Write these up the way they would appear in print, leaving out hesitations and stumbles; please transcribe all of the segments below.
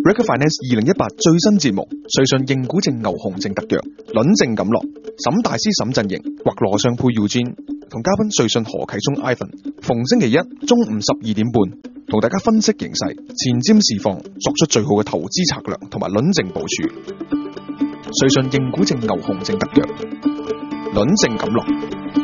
Recruit Finance 2018最新節目，瑞信認股證牛熊證特約，輪證錦落，沈大師沈振盈或羅尚佩 Eugene 同嘉賓瑞信何啟聰 Ivan， 逢星期一中午12點半，同大家分析形勢，前瞻市況，作出最好嘅投資策略同埋輪證部署。瑞信認股證牛熊證特約，輪證錦落。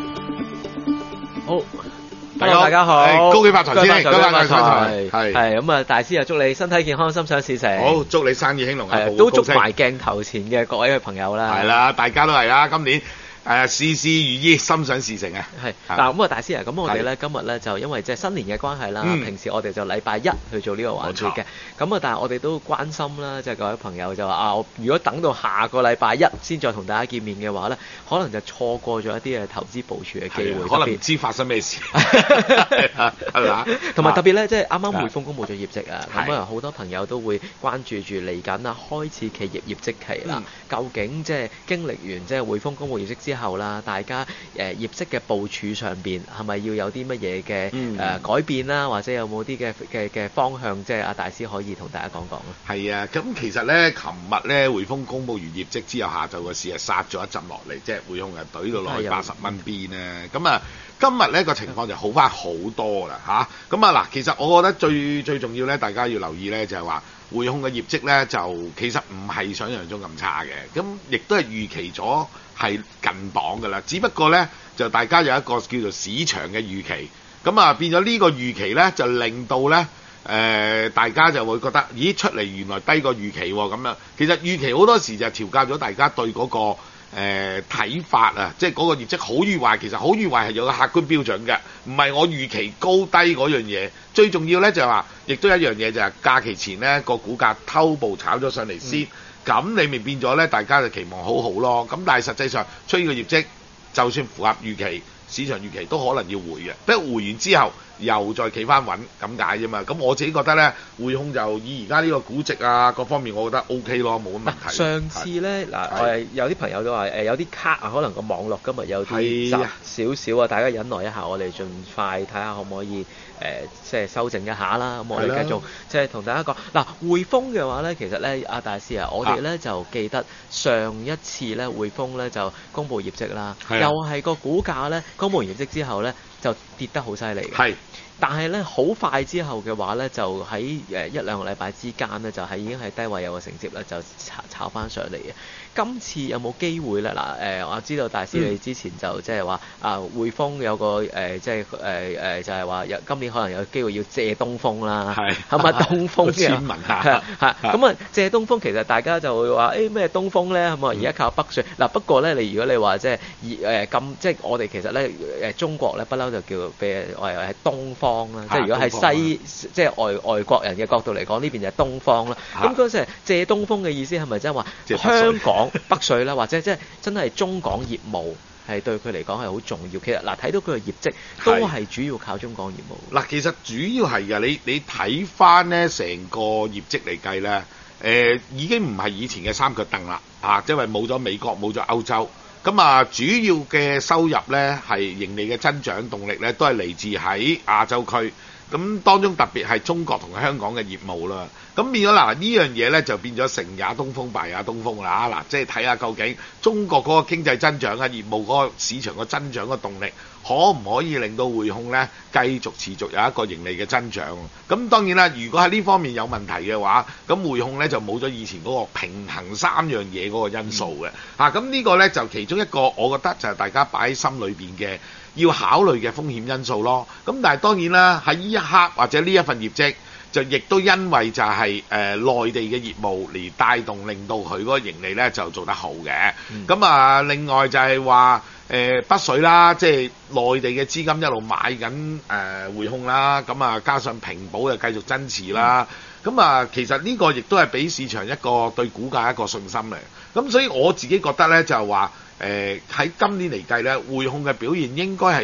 好。大家好， 恭喜發財先， 恭喜發財， 係咁啊！大師啊，祝你身體健康，心想事成。 好，祝你生意興隆啊！ 都祝埋鏡頭前嘅各位嘅朋友啦。 係啦，大家都係啦，今年事事如意，心想事成啊！ 係嗱，咁啊，大師啊，咁我哋咧今日咧就因為即係新年嘅關係啦，平時我哋就禮拜一去做呢個環節嘅，咁啊，但係我哋都關心啦，即係各位朋友就話啊，如果等到下個禮拜一先再同大家見面嘅話咧，可能就錯過咗一啲嘅投資部署嘅機會， 可能唔知發生咩事，係嘛？ 同埋特別咧，即係啱啱匯豐公佈咗業績啊，咁啊好多朋友都會關注住嚟緊啊，開始企業業績期啦，究竟即係經歷完即係匯豐公佈業績之後啦，大家業績嘅部署上邊係咪要有啲乜嘢嘅改變啦，或者有冇啲嘅方向，即係阿大師可以同大家講講啊？ 係啊，咁其實咧，琴日咧匯豐公佈完業績之後，下晝個市係殺咗一陣落嚟，即係匯控係懟到落去80蚊邊咧。咁啊，今日咧個情況就好翻好多啦嚇。咁啊嗱，其實我覺得最重要咧，大家要留意咧，就係話匯控嘅業績咧，就其實唔係想象中咁差嘅，咁亦都係預期咗係近榜㗎啦。只不過咧，就大家有一個叫做市場嘅預期，咁啊變咗呢個預期咧，就令到咧大家就會覺得，咦出嚟原來低過預期喎咁樣。其實預期好多時就調教咗大家對嗰個睇法啊，即係嗰個業績好與壞，其實好與壞係有個客觀標準嘅，唔係我預期高低嗰樣嘢。最重要咧就係話，亦都一樣嘢就係假期前咧個股價偷步炒咗上嚟先，咁你咪變咗咧大家就期望好好咯。咁但係實際上出呢個業績，就算符合預期，市場預期都可能要回嘅，不過回完之後又再企翻穩咁解啫嘛。咁我自己覺得咧，匯控就以而家呢個估值啊各方面，我覺得 OK 咯，冇乜問題。 上次咧嗱，有啲朋友都話有啲卡啊，可能個網絡今日有啲雜少少啊，大家忍耐一下，我哋盡快睇下可唔可以即係修正一下啦。咁我哋繼續即係同大家講嗱，匯豐嘅話咧，其實咧阿大師啊，我哋咧就記得上一次咧匯豐咧就公布業績啦，又係個股價咧公布完業績之後咧就跌得好犀利嘅。係。但係咧，好快之後嘅話咧，就喺一兩個禮拜之間咧，就係已經係低位有個承接啦，就炒翻上嚟嘅。今次有冇機會咧？嗱我知道大師你之前就即係話匯豐有個即係就係話今年可能有機會要借東風啦，係咪東風嘅？簽文咁啊，借東風其實大家就會話咩東風咧？咁啊，而家靠北水嗱。不過咧，如果你話即係即係我哋其實咧中國咧不嬲就叫譬如我係東方。即係如果係即係外國人嘅角度嚟講，呢邊就係東方啦。咁嗰陣借東風嘅意思係咪即係話香港北水啦，或者即係真係中港業務係對佢嚟講係好重要？其實嗱，睇到佢嘅業績都係主要靠中港業務。嗱， 其實主要係嘅，你睇翻咧成個業績嚟計咧，已經唔係以前嘅三腳凳啦，因為冇咗美國冇咗歐洲。咁啊，主要嘅收入咧係盈利嘅增長動力咧，都係嚟自喺亞洲區。咁當中特別係中國同香港嘅業務啦。咁變咗嗱，呢樣嘢咧就變咗成也東風敗也東風啦。嗱，即係睇下究竟中國嗰個經濟增長啊、業務嗰個市場個增長嘅動力，可唔可以令到匯控咧繼續持續有一個盈利嘅增長？咁當然啦，如果喺呢方面有問題嘅話，咁匯控咧就冇咗以前嗰個平衡三樣嘢嗰個因素嘅。咁呢個咧就其中一個，我覺得就係大家擺喺心裏邊嘅要考慮嘅風險因素咯。咁但係當然啦，喺呢一刻或者呢一份業績，就亦都因為就係內地嘅業務嚟帶動，令到佢嗰個盈利咧就做得好嘅。咁另外就係話北水啦，即係內地嘅資金一路買緊匯控啦，咁加上平保又繼續增持啦。咁其實呢個亦都係俾市場一個對股價一個信心嚟。咁所以我自己覺得咧就係話喺今年嚟計咧，匯控嘅表現應該係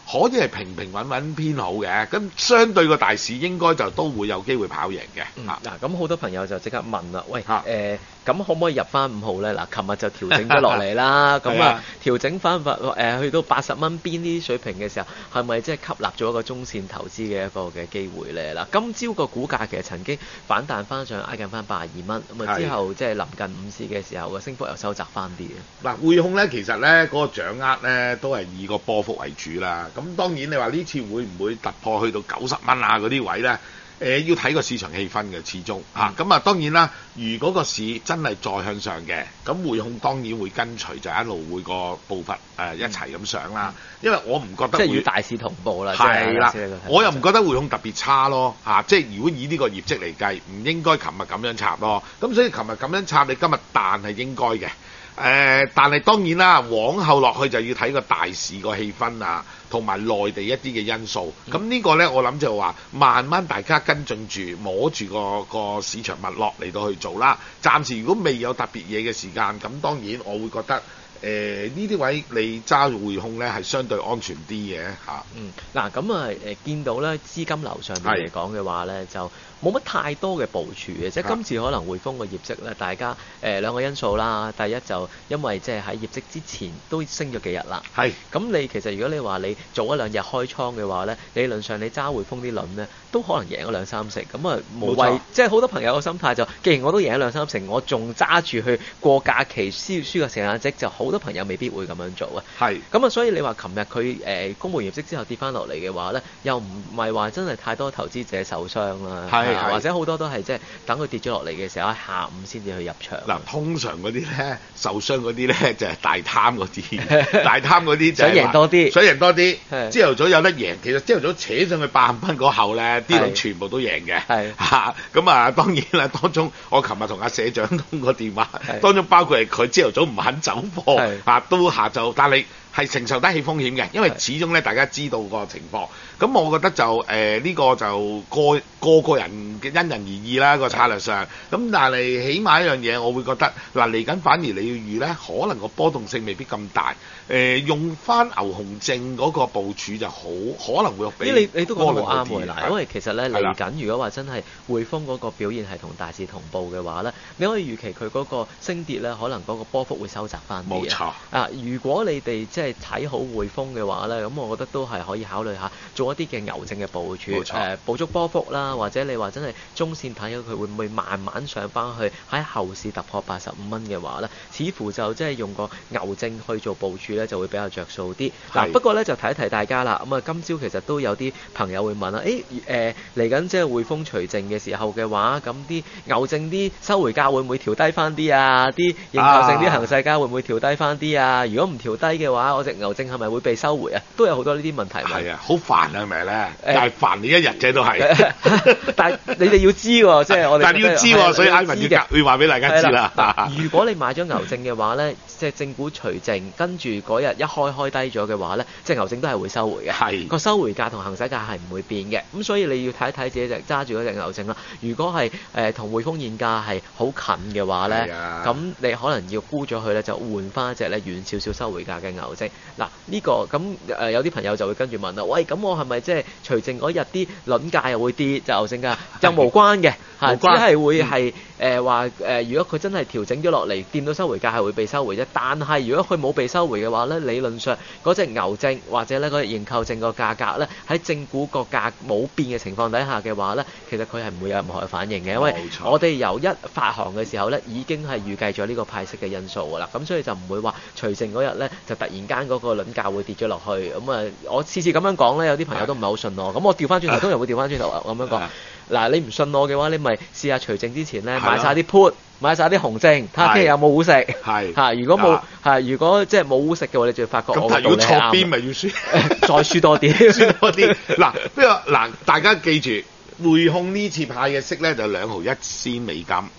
可以係平平穩穩偏好嘅，咁相對個大市應該就都會有機會跑贏嘅。 嗱，咁好多朋友就即刻問啦，喂，咁可唔可以入翻5號咧？嗱，琴日就調整咗落嚟啦，咁啊調整翻去到80蚊邊呢啲水平嘅時候，係咪即係吸納咗一個中線投資嘅一個嘅機會咧？嗱，今朝個股價其實曾經反彈翻上挨近翻82蚊，咁啊之後即係臨近午市嘅時候個升幅又收窄翻啲嘅。 嗱，匯控咧其實咧嗰個掌握咧都係以個波幅為主啦。咁當然你話呢次會唔會突破去到90蚊啊嗰啲位咧？要睇個市場氣氛嘅，始終嚇。咁啊當然啦，如果個市真係再向上嘅，咁匯控當然會跟隨就一路會個步伐一齊咁上啦。因為我唔覺得即係與大市同步啦。 係啦，我又唔覺得匯控特別差咯嚇。即係如果以呢個業績嚟計，唔應該琴日咁樣插咯。咁所以琴日咁樣插，你今日彈係應該嘅。但係當然啦，往後落去就要睇個大市個氣氛啊，同埋內地一啲嘅因素。咁呢個呢，我諗就話慢慢大家跟進住，摸住個市場脈絡嚟到去做啦。暫時如果未有特別嘢嘅時間，咁當然我會覺得呢啲位你揸匯控呢係相對安全啲嘅嚇。 嗱咁啊見到呢資金流上面嚟講嘅話呢，就冇乜太多嘅部署嘅，即係今次可能匯豐個業績咧，大家兩個因素啦。第一就因為即係喺業績之前都升咗幾日啦。係。咁你其實如果你話你早一2日開倉嘅話咧，理論上你揸匯豐啲輪咧，都可能贏咗2-3成。咁啊無謂，即係好多朋友嘅心態就，既然我都贏咗2-3成，我仲揸住去過假期輸個成眼績，就好多朋友未必會咁樣做啊。係。咁啊，所以你話琴日佢公佈業績之後跌翻落嚟嘅話咧，又唔係話真係太多投資者受傷啦。係。或者好多都係即係等佢跌咗落嚟嘅時候，喺下午先至去入場。嗱， 通常嗰啲咧受傷嗰啲咧就係大貪嗰啲，大貪嗰啲就係想贏多啲， 想贏多啲。朝頭早有得贏，其實朝頭早扯上去80蚊嗰後咧，啲人全部都贏嘅。係嚇，咁啊當然啦，當中我琴日同阿社長通個電話，當中包括係佢朝頭早唔肯走貨，嚇都下晝，但係係承受得起風險嘅，因為始終咧大家知道個情況。咁我覺得就呢個就個人嘅因人而異啦，個策略上。咁但係起碼一樣嘢，我會覺得嗱嚟緊反而你要預咧，可能個波動性未必咁大。用翻牛熊證嗰個部署就好，可能會比你都講得好啱喎。嗱，因為其實咧嚟緊，如果話真係匯豐嗰個表現係同大市同步嘅話咧，你可以預期佢嗰個升跌咧，可能嗰個波幅會收窄翻啲。冇錯。如果你哋即係睇好匯豐嘅話咧，咁我覺得都係可以考慮下做一啲嘅牛證嘅部署，捕捉波幅啦，或者你話真係中線睇咗佢會唔會慢慢上翻去，喺後市突破85蚊嘅話咧，似乎就即係用個牛證去做部署咧，就會比較着數啲。嗱，不過咧就提一提大家啦。咁啊，今朝其實都有啲朋友會問啦，嚟緊即係匯豐除淨嘅時候嘅話，咁啲牛證啲收回價會唔會調低翻啲啊？啲認購性啲行使價會唔會調低翻啲啊？如果唔調低嘅話，我隻牛證係咪會被收回啊？都有好多呢啲問題。 係啊，好煩啊，係咪咧？但係煩你一日啫，都係。 但係你哋要知喎，即係我哋。 但係你要知喎，所以 Ivan 會話俾大家知啦。 如果你買咗牛證嘅話咧，即係正股除淨，跟住嗰日一開低咗嘅話咧，即係牛證都係會收回嘅。係。個收回價同行使價係唔會變嘅。咁所以你要睇一睇自己隻揸住嗰隻牛證啦。如果係同匯豐現價係好近嘅話咧，咁你可能要沽咗佢咧，就換翻一隻咧遠少少收回價嘅牛證。嗱，呢個咁有啲朋友就會跟住問啦，喂，咁我係咪即係除淨嗰日啲輪價又會跌，就牛證價又無關嘅，只係會係話如果佢真係調整咗落嚟，掂到收回價係會被收回啫。但係如果佢冇被收回嘅話咧，理論上嗰隻牛證或者咧嗰隻認購證個價格咧，喺正股個價冇變嘅情況底下嘅話咧，其實佢係唔會有任何嘅反應嘅，因為我哋由一發行嘅時候咧已經係預計咗呢個派息嘅因素㗎啦，咁所以就唔會話除淨嗰日咧就突然間嗰個輪價會跌咗落去。咁啊，我次次咁樣講咧，有啲朋友都唔係好信我，咁我調翻轉頭，通常會調翻轉頭咁樣講。嗱，你唔信我嘅話，你咪試下除淨之前咧買晒啲 put，買晒啲紅證，睇下聽日有冇糊食。係嚇，如果冇如果即係冇糊食嘅話，你就會發覺我個道理啱。咁如果錯邊咪要輸，再輸多啲，輸多啲。 嗱，不過嗱，大家記住，匯控呢次派嘅息咧就2毫1仙美金嚇。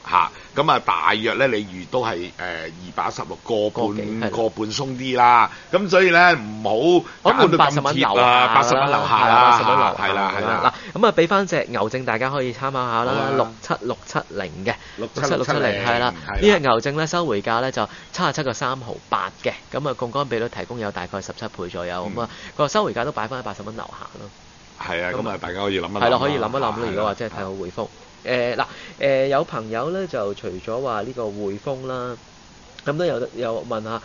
咁啊大約咧你預都係216個半鬆啲啦。咁所以咧唔好搞到咁貼啦，80蚊樓下啦，係啦。 嗱，咁啊俾翻隻牛證大家可以參考下啦，67670嘅67670係啦。呢隻牛證咧收回價咧就77個3毫8嘅，咁啊槓桿比率提供有大概17倍左右，咁啊個收回價都擺翻喺80蚊樓下咯。 係啊，咁啊大家可以諗一諗。 係啦，可以諗一諗啦。如果話真係睇好匯豐，有朋友咧就除咗話呢個匯豐啦，咁都有問下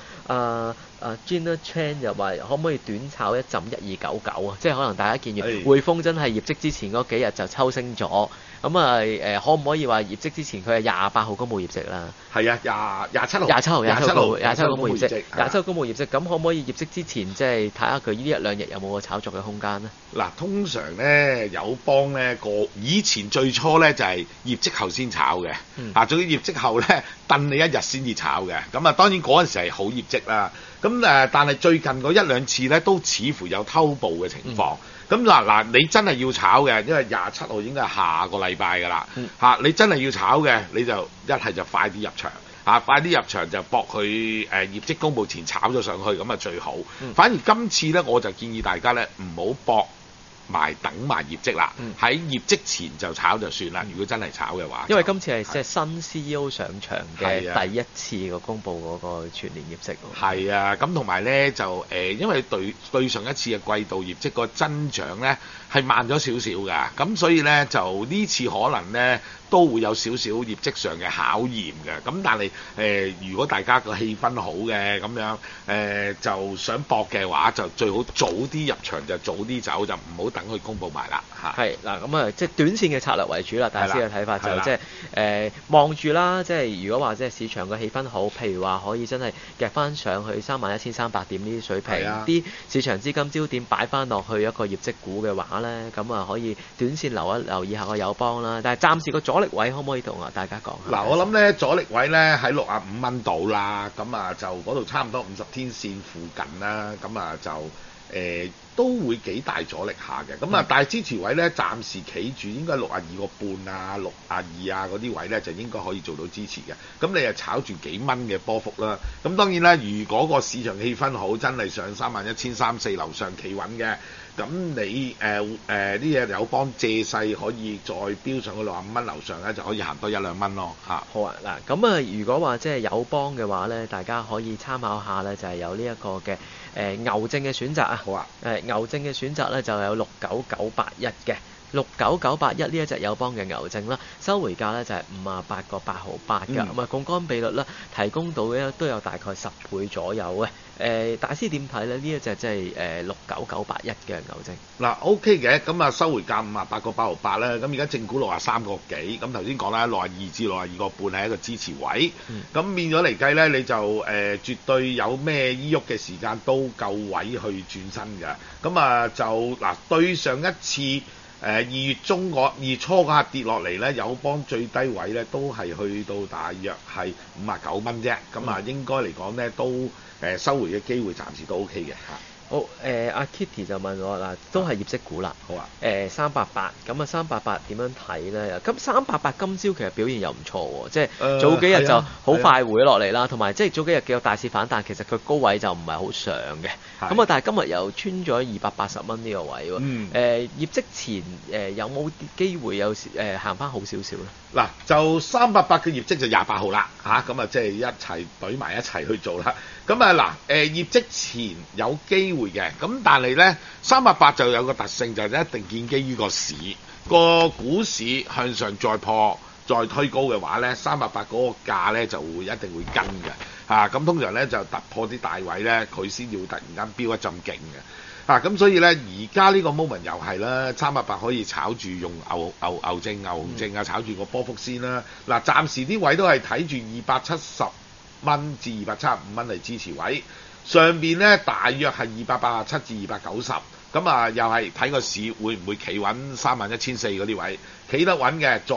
Gina Chan 就話可唔可以短炒一陣1299啊？即係可能大家見完匯豐真係業績之前嗰幾日就抽升咗，咁啊可唔可以話業績之前佢係28號公佈業績啦？ 係啊，27號公佈業績，27號公佈業績，咁可唔可以業績之前即係睇下佢呢一兩日有冇個炒作嘅空間呢？ 嗱，通常咧友邦咧以前最初咧就係業績後先炒嘅，仲要業績後咧燉你一日先至炒嘅，咁啊當然嗰陣時係好業績啦。咁但係最近嗰一兩次咧，都似乎有偷步嘅情況。咁嗱，你真係要炒嘅，因為27號應該係下個禮拜㗎啦。你真係要炒嘅，你就一係就快啲入場，快啲入場就搏佢業績公佈前炒咗上去，咁啊最好。反而今次咧，我就建議大家咧唔好搏等埋業績啦，喺業績前就炒就算啦。如果真係炒嘅話， 因為今次係即係新 CEO 上場嘅第一次個公佈嗰個全年業績。 係啊，咁同埋咧就因為對上一次嘅季度業績個增長咧係慢咗少少㗎，咁所以咧就呢次可能咧都會有少少業績上嘅考驗嘅。咁但係如果大家個氣氛好嘅咁樣就想搏嘅話，就最好早啲入場就早啲走，就唔好等佢公佈埋啦嚇。 係嗱，咁啊即係短線嘅策略為主啦。大師嘅睇法就即係望住啦，即係如果話即係市場嘅氣氛好，譬如話可以真係夾翻上去31,300點呢啲水平，啲市場資金焦點擺翻落去一個業績股嘅話咧，咁啊可以短線留意下個友邦啦。但係暫時個阻力位可唔可以同大家講下？ 嗱，我諗咧阻力位咧喺65蚊度啦，咁啊就嗰度差唔多50天線附近啦，咁啊就都會幾大阻力下嘅。咁啊但係支持位咧暫時企住應該62個半啊、62啊嗰啲位咧就應該可以做到支持嘅。咁你啊炒住幾蚊嘅波幅啦。咁當然啦，如果個市場氣氛好，真係上31,340樓上企穩嘅。咁你呢隻友邦借勢可以再飆上去65蚊樓上咧，就可以行多1-2蚊咯嚇。 好啊，嗱咁啊，如果話即係友邦嘅話咧，大家可以參考下咧，就係有呢一個嘅牛證嘅選擇啊。 好啊， 牛證嘅選擇咧就有69981嘅。69981呢一隻友邦嘅牛證啦，收回價咧就係58個8毫8嘅，咁啊槓桿比率咧提供到咧都有大概10倍左右嘅。大師點睇咧？呢一隻即係69981嘅牛證。 嗱 OK 嘅，咁啊收回價58個8毫8啦，咁而家正股63個幾，咁頭先講啦，62至62個半係一個支持位，咁變咗嚟計咧，你就絕對有咩依喐嘅時間都夠位去轉身嘅，咁啊就嗱對上一次。2月中2月初嗰下跌落嚟咧，友邦最低位咧都係去到大約係59蚊啫，咁啊應該嚟講咧都收回嘅機會暫時都 OK 嘅嚇。 好，阿 Kitty 就問我嗱，都係業績股啦。 好啊。 388，咁啊388點樣睇咧？咁388今朝其實表現又唔錯喎，即係早幾日就好快回落嚟啦，同埋即係早幾日幾有大市反彈，其實佢高位就唔係好上嘅。咁啊，但係今日又穿咗280蚊呢個位喎。業績前有冇機會有行翻好少少咧？ 嗱，就388嘅業績就28號啦嚇，咁啊即係一齊懟埋一齊去做啦。咁啊嗱，業績前有機會嘅，咁但係咧388就有個特性，就係一定建基於個市個股市向上再破再推高嘅話咧，388嗰個價咧就會一定會跟嘅嚇。咁通常咧就突破啲大位咧，佢先要突然間飆一陣勁嘅。咁所以咧而家呢個 moment 又係啦，388可以炒住用牛證、牛熊證啊，炒住個波幅先啦。嗱，暫時啲位都係睇住270蚊至275蚊嚟支持位，上邊咧大約係287至290，咁啊又係睇個市會唔會企穩31,400嗰啲位，企得穩嘅再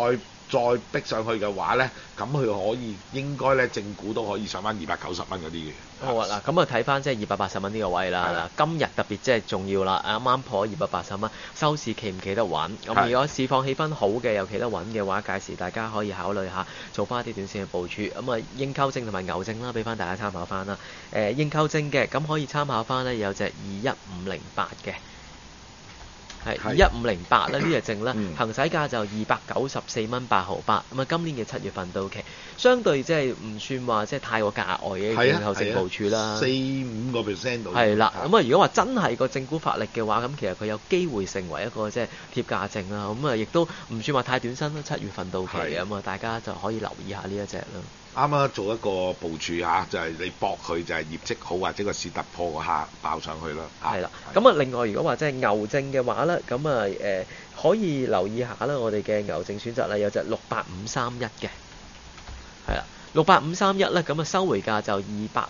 再逼上去嘅話咧，咁佢可以應該咧正股都可以上翻290蚊嗰啲嘅。 好啊，嗱，咁啊睇翻即係280蚊呢個位啦。嗱，今日特別即係重要啦，啱啱破280蚊，收市企唔企得穩？咁如果市況氣氛好嘅又企得穩嘅話，屆時大家可以考慮下做翻一啲短線嘅部署。咁啊，應溝證同埋牛證啦，俾翻大家參考翻啦。應溝證嘅咁可以參考翻咧，有隻21508嘅。係21508咧，呢隻證咧行使價就294蚊8毫8，咁啊今年嘅7月份到期，相對即係唔算話即係太過價外嘅應溝證部署啦 ，4-5% 度。 係啦，咁啊如果話真係個正股發力嘅話，咁其實佢有機會成為一個即係貼價證啦，咁啊亦都唔算話太短身啦，7月份到期嘅，咁啊大家就可以留意下呢一隻啦。 啱啱做一個部署嚇，就係你搏佢就係業績好或者個市突破嗰下爆上去啦。 係啦，咁啊另外如果話即係牛證嘅話咧，咁啊可以留意下啦，我哋嘅牛證選擇啦，有隻68531嘅，係啦。68531咧，咁啊收回價就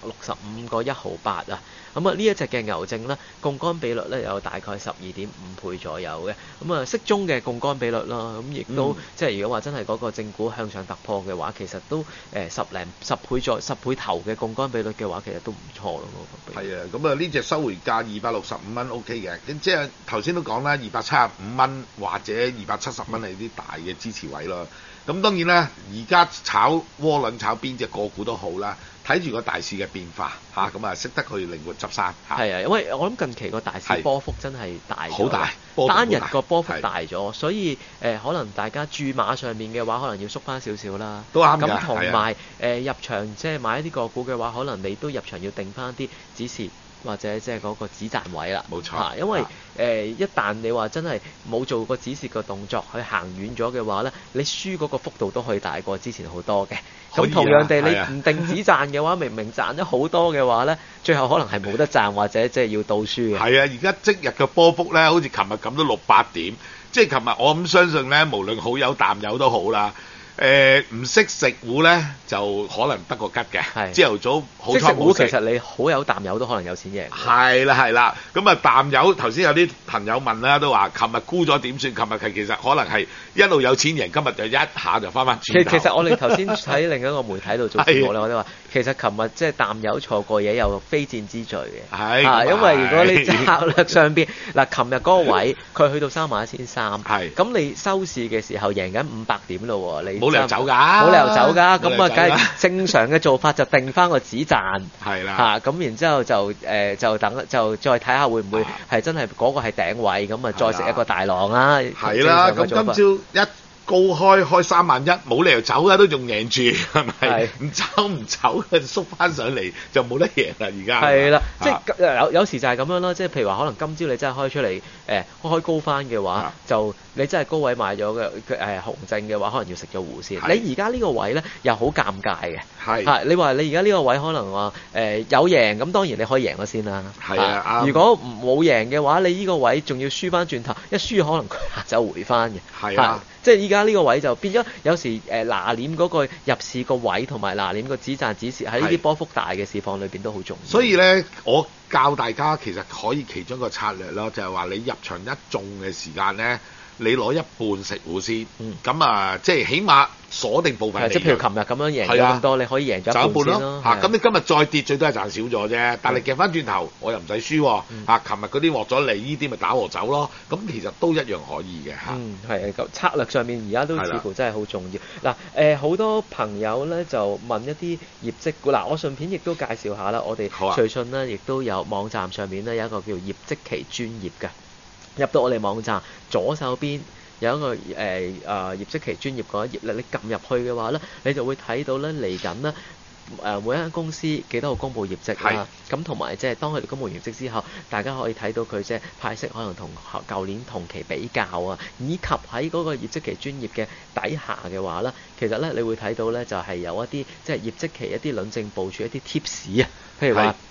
265個1毫8啊，咁啊呢一隻嘅牛證咧，槓桿比率咧有大概12.5倍左右嘅，咁啊適中嘅槓桿比率啦，咁亦都即係如果話真係嗰個正股向上突破嘅話，其實都10倍頭嘅槓桿比率嘅話，其實都唔錯咯。 係啊，咁啊呢隻收回價265蚊 OK 嘅，即係頭先都講啦，275蚊或者270蚊係啲大嘅支持位咯。咁當然啦，而家炒窩輪炒邊隻個股都好啦，睇住個大市嘅變化嚇，咁啊識得去靈活執生嚇。 係啊，因為我諗近期個大市波幅真係大咗， 好大， 單日個波幅大咗，所以可能大家注碼上面嘅話，可能要縮翻少少啦。 都啱㗎。 咁同埋入場即係買一啲個股嘅話，可能你都入場要定翻啲指示。或者即係嗰個止賺位啦， 冇錯。 因為一旦你話真係冇做個止蝕嘅動作，去行遠咗嘅話咧，你輸嗰個幅度都可以大過之前好多嘅。咁同樣地，你唔定止賺嘅話，明明賺咗好多嘅話咧，最後可能係冇得賺或者即係要倒輸嘅。 係啊，而家即日嘅波幅咧，好似琴日咁都600點，即係琴日我咁相信咧，無論好友淡友都好啦。唔識食糊咧，就可能得個吉嘅。朝頭早好彩冇食。識食糊其實你好有淡友都可能有錢贏。 係啦，咁啊淡友頭先有啲朋友問啦，都話琴日沽咗點算？琴日其實可能係一路有錢贏，今日就一下就翻轉頭。 其實我哋頭先喺另一個媒體度做節目咧，我哋話其實琴日即係淡友錯過嘢有非戰之罪嘅。 係。 因為如果你策略上邊嗱，琴日嗰個位佢去到31,300，係。咁你收市嘅時候贏緊500點咯喎，你。 冇理由走㗎， 咁啊，梗係正常嘅做法就定翻個止賺，係啦，咁然之後就等就再睇下會唔會係真係嗰個係頂位，咁啊再食一個大浪啦。 係啦，咁今朝一高開31,000，冇理由走㗎，都仲贏住，係咪？唔走縮翻上嚟就冇得贏啦，而家。係啦， 即係有時就係咁樣啦，即係譬如話可能今朝你真係開出嚟開高翻嘅話，就你真係高位買咗嘅紅證嘅話，可能要食咗糊先。你而家呢個位咧又好尷尬嘅，係你話你而家呢個位可能話有贏，咁當然你可以贏咗先啦。係啊，如果冇贏嘅話，你呢個位仲要輸翻轉頭，一輸可能佢下晝回翻嘅。係啊。即係依家呢個位就變咗，有時拿捏嗰個入市個位同埋拿捏個止賺止蝕喺呢啲波幅大嘅市況裏邊都好重要。 所以咧，我教大家其實可以其中一個策略咯，就係話你入場一中嘅時間咧，你攞一半食糊先，咁啊，即係起碼鎖定部分。即係譬如琴日咁樣贏咗咁多，你可以贏咗一半先咯。咁你今日再跌，最多係賺少咗啫。但係夾翻轉頭，我又唔使輸喎。琴日嗰啲獲咗利，呢啲咪打和走咯。咁其實都一樣可以嘅嚇。 係咁策略上面而家都似乎真係好重要。嗱好多朋友咧就問一啲業績股。嗱，我順便亦都介紹下啦。我哋瑞信呢亦都有網站上面呢有一個叫業績期專頁嘅。入到我哋網站左手邊有一個業績期專頁嗰一頁咧，你撳入去嘅話咧，你就會睇到咧嚟緊咧每一間公司幾多個公佈業績啦，咁同埋即係當佢哋公佈業績之後，大家可以睇到佢即係派息可能同舊年同期比較啊，以及喺嗰個業績期專頁嘅底下嘅話咧，其實咧你會睇到咧就係有一啲即係業績期一啲論證部署一啲貼士啊，譬如話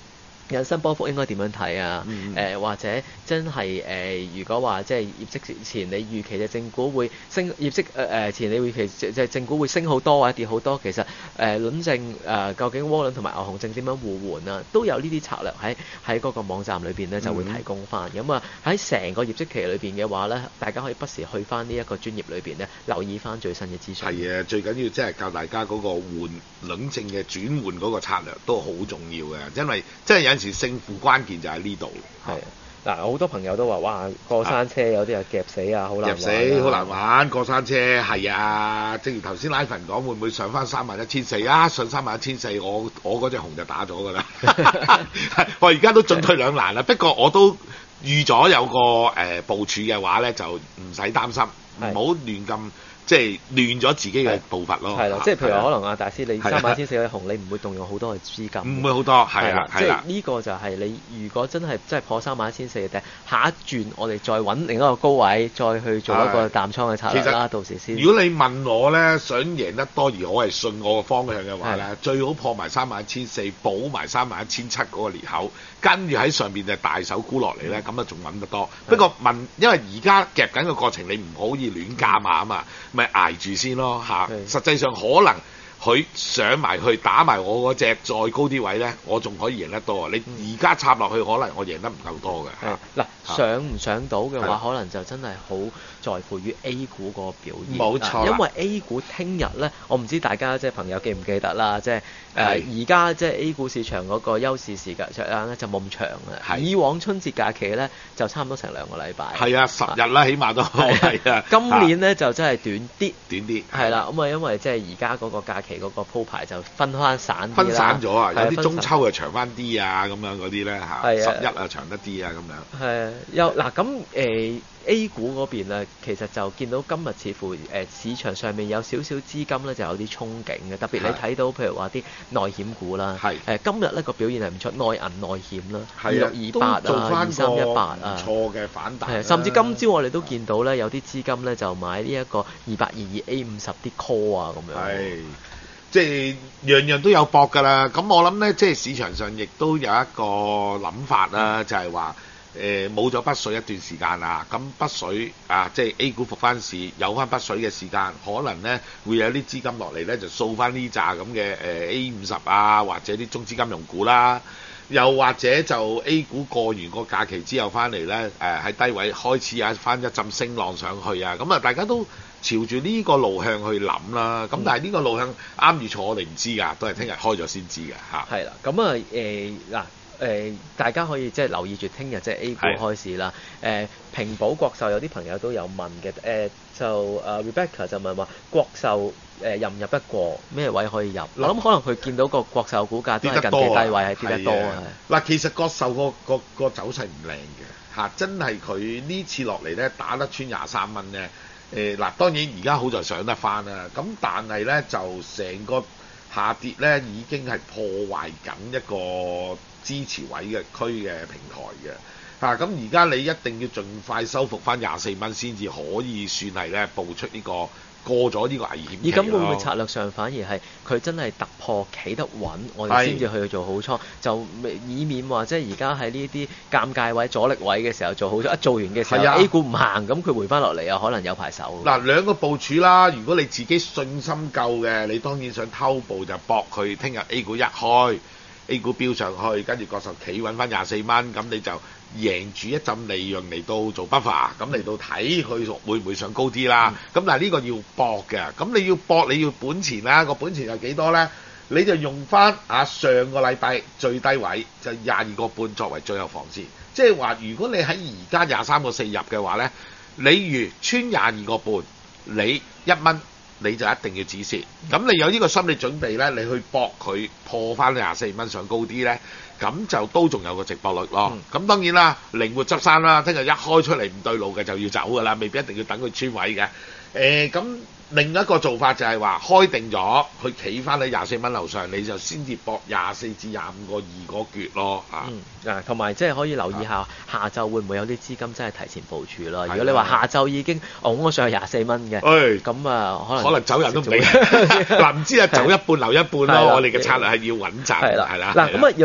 引伸波幅應該點樣睇啊？或者真係如果話即係業績前你預期嘅正股會升，業績前你預期即係正股會升好多或者跌好多，其實輪證究竟窩輪同埋牛熊證點樣互換啊？都有呢啲策略喺嗰個網站裏邊咧就會提供翻。咁啊喺成個業績期裏邊嘅話咧，大家可以不時去翻呢一個專頁裏邊咧留意翻最新嘅資訊。 係啊，最緊要即係教大家嗰個換輪證嘅轉換嗰個策略都好重要嘅，因為即係有陣時勝負關鍵就喺呢度。 係嗱，好多朋友都話：哇，過山車有啲人夾死啊，好難玩。 夾死好難玩，過山車係啊！正如頭先拉芬講，會唔會上翻31,400啊？上31,400，我嗰隻熊就打咗㗎啦。我而家都進退兩難啦，不過我都預咗有個部署嘅話咧，就唔使擔心，唔好亂咁。即係亂咗自己嘅步伐咯。 係啦，即係譬如可能阿大師你31,400嘅熊，你唔會動用好多嘅資金。 唔會好多，係啦， 即係呢個就係你如果真係破31,400嘅頂，下一轉我哋再揾另一個高位，再去做一個淡倉嘅策略啦。到時先。 如果你問我咧，想贏得多而我係信我個方向嘅話咧，最好破埋31,400，補埋31,700嗰個裂口，跟住喺上邊就大手沽落嚟咧，咁啊仲揾得多。不過因為而家夾緊嘅過程，你唔可以亂加碼啊嘛。咪捱住先咯嚇，實際上可能佢上埋去打埋我嗰隻再高啲位咧，我仲可以贏得多。你而家插落去，可能我贏得唔夠多嘅。 嗱，上唔上到嘅話，可能就真係好在乎於 A 股個表現。 冇錯， 因為 A 股聽日咧，我唔知大家即係朋友記唔記得啦，即係而家即係 A 股市場嗰個休市時間咧就冇咁長嘅。以往春節假期咧就差唔多成2個禮拜。係啊，10日啦，起碼都係啊。 今年咧就真係短啲。係啦，咁啊，因為即係而家嗰個假期嗰個鋪排就分散啲啦。 分散咗啊！有啲中秋又長翻啲啊，咁樣嗰啲咧嚇。11啊長得啲啊，咁樣。 係又嗱咁A 股嗰邊啊，其實就見到今日似乎市場上面有少少資金咧就有啲憧憬嘅，特別你睇到譬如話啲內險股啦，今日呢個表現係唔錯，內銀內險啦，2628啊，2318啊， 錯嘅反彈。 甚至今朝我哋都見到咧有啲資金咧就買呢一個2822A50啲 call 啊咁樣。 係，即係樣樣都有搏㗎啦。咁我諗咧，即係市場上亦都有一個諗法啦，就係話。冇咗北水一段時間啦，咁北水啊，即係 A 股復翻市，有翻北水嘅時間，可能咧會有啲資金落嚟咧，就掃翻呢扎咁嘅A50啊，或者啲中資金融股啦，又或者就 A 股過完個假期之後翻嚟咧，喺低位開始有翻一陣升浪上去啊，咁啊大家都朝住呢個路向去諗啦，咁但係呢個路向啱與錯我哋唔知㗎，都係聽日開咗先知㗎嚇。 係啦，咁啊嗱。大家可以即係留意住聽日即係 A 股開市啦。平保國壽有啲朋友都有問嘅，就Rebecca 就問話國壽入唔入得過咩位可以入？我諗可能佢見到個國壽股價都係近期低位係跌得多啊。 嗱，其實國壽個走勢唔靚嘅嚇，真係佢呢次落嚟咧打得穿23蚊咧。嗱，當然而家好在上得翻啦，咁但係咧就成個下跌咧已經係破壞緊一個支持位嘅區嘅平台嘅，咁而家你一定要盡快收復翻24蚊先至可以算係咧步出呢個過咗呢個危險期咯。 咁會唔會策略上反而係佢真係突破企得穩，我哋先至去做好倉，就以免話即係而家喺呢啲尷尬位、阻力位嘅時候做好倉，一做完嘅時候 A 股唔行，咁佢回翻落嚟啊，可能有排手。 嗱，兩個部署啦，如果你自己信心夠嘅，你當然想偷步就搏佢聽日 A 股一開。A 股飆上去，跟住國壽企穩翻24蚊，咁你就贏住一陣利潤嚟到做 buffer，咁嚟到睇佢會唔會上高啲啦？咁但係呢個要搏嘅，咁你要搏你要本錢啦，個本錢係幾多呢？你就用翻上個禮拜最低位就22個半作為最後防線，即係話如果你喺而家23個4入嘅話呢，你如穿22個半，你1蚊。你就一定要止蝕，咁你有呢個心理準備呢，你去搏佢破翻24蚊上高啲呢，咁就都仲有個值博率咯。咁當然啦，靈活執生啦，聽日一開出嚟唔對路嘅就要走㗎啦，未必一定要等佢穿位嘅。咁另一個做法就係話開定咗，佢企翻喺24蚊樓上，你就先至搏24至25個2個橛咯同埋即係可以留意下下晝會唔會有啲資金真係提前部署啦。如果你話下晝已經拱咗上去24蚊嘅，咁可能走人都唔理。嗱，唔知啊，走一半留一半咯。我哋嘅策略係要穩陣，係啦。 嗱，咁628我